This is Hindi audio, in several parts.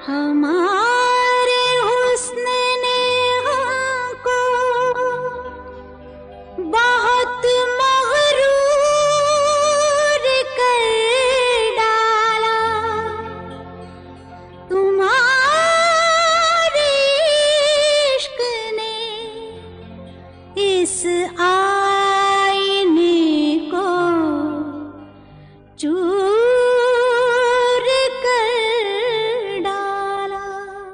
हमारे हुस्न ने हमको बहुत मगरूर कर डाला। तुम्हारे इश्क ने इस आईने को चूर कर डाला।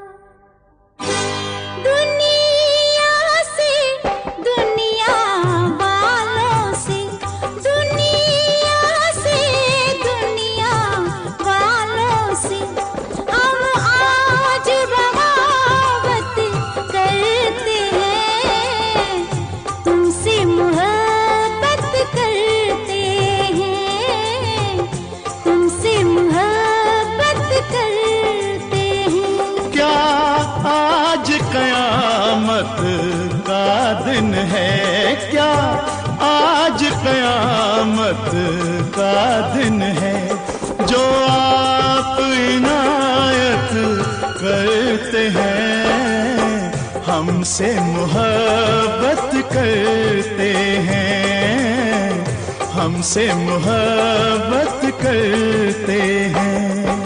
दुनिया से, दुनिया वालों से, दुनिया से, दुनिया वालों से हम आज बगावत करते हैं। तुमसे मोहब्बत करते हैं, तुमसे मोहब्बत करते हैं। क्या आज कयामत का दिन है? क्या आज कयामत का दिन है? जो आप इनायत करते हैं, हमसे मोहब्बत करते हैं, हमसे मोहब्बत करते हैं।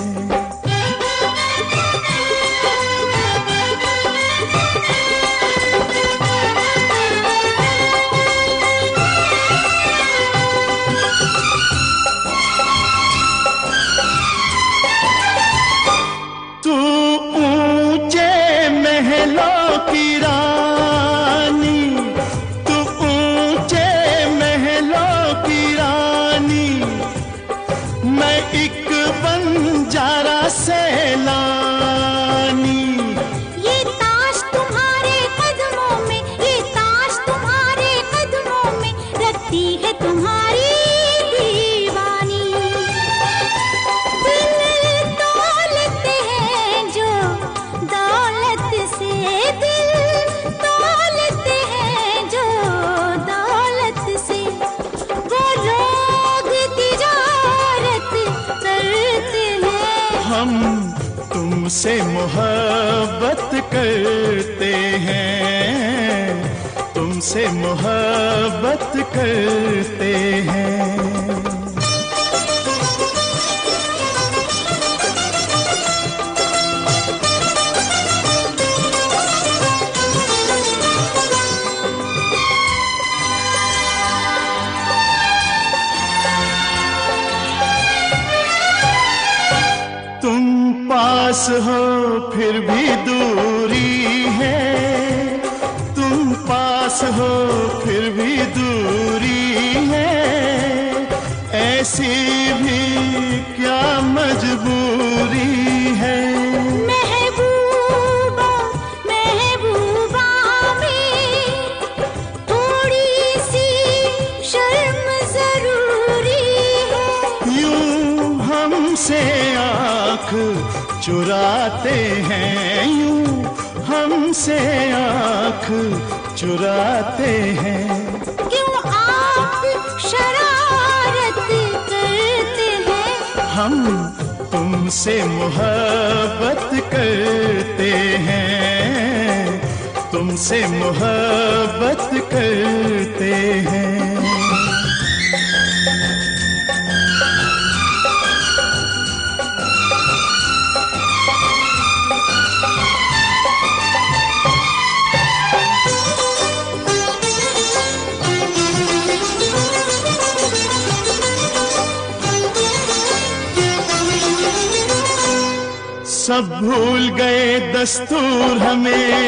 तू ऊंचे महलों की रानी, तू ऊंचे महलों की रानी, मैं एक बंजारा सैलानी। ये ताश तुम्हारे कदमों में, ये ताश तुम्हारे कदमों में रखती है तुम्हारी दीवानी। दिल दौलत है जो दौलत से, दिल दौलत है जो दौलत से, वो लोग तिजारत करते हैं। हम तुमसे मोहब्बत करते हैं, तुमसे मोहब्बत करते हैं। तुम पास हो फिर भी दूरी है, तुम पास हो फिर भी दूरी है। ऐसी भी क्या मजबूरी है? महबूबा, महबूबा में थोड़ी सी शर्म जरूरी है। यूं हमसे आँख चुराते हैं, यूं हमसे आँख चुराते हैं। क्यों आप शरारत करते हैं? हम तुमसे मोहब्बत करते हैं, तुमसे मोहब्बत करते हैं। सब भूल गए दस्तूर हमें,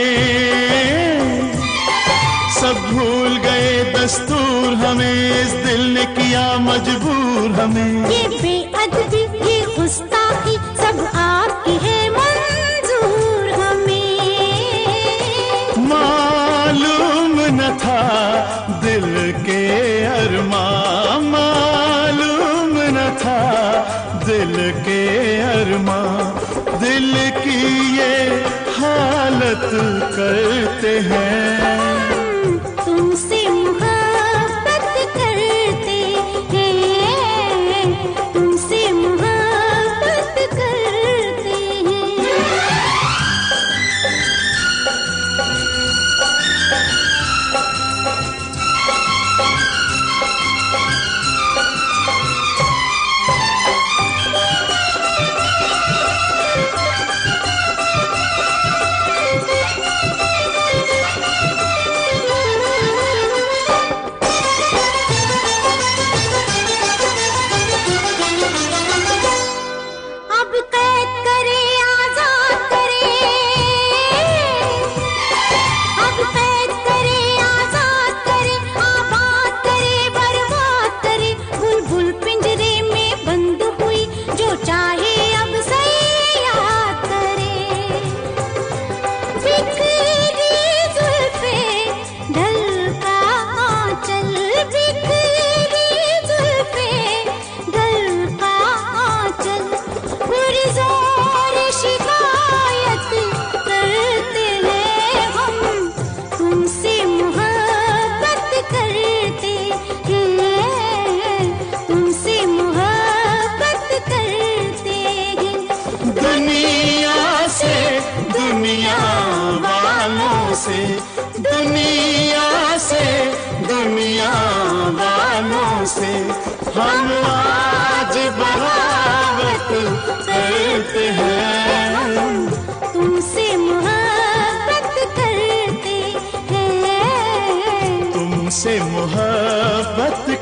सब भूल गए दस्तूर हमें, इस दिल ने किया मजबूर हमें। ये बेअदबी, ये गुस्ताखी सब आपकी है मंजूर हमें। मालूम न था दिल के अरमां, मालूम न था दिल के अरमां। दिल की ये हालत करते हैं, तुमसे मोहब्बत करते हैं, तुमसे मोहब्बत करते हैं। चाहे अब सयाहत करे। बिखरी जुल्फे ढलका आंचल, बिखरी जुल्फे ढलका आंचल, पुरज़ोर शिकायत करते हैं हम, तुमसे मोहब्बत करते हैं, तुमसे मोहब्बत करते हैं। दुनिया से, दुनिया वालों से, दुनिया से, दुनिया वालों से हम आज बगावत करते हैं, तुमसे मोहब्बत करते हैं, तुमसे मोहब्बत